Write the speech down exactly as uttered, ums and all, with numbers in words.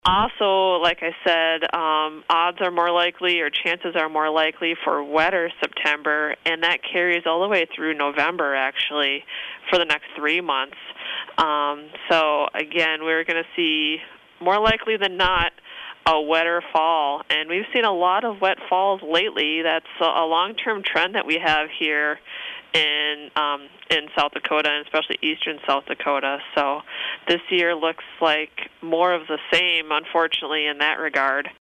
Also, like I said, um, odds are more likely or chances are more likely for wetter September, and that carries all the way through November, actually, for the next three months. Um, so, again, we're going to see, more likely than not, a wetter fall. And we've seen a lot of wet falls lately. That's a, a long-term trend that we have here in um, in South Dakota, and especially eastern South Dakota. So this year looks like more of the same, unfortunately, in that regard.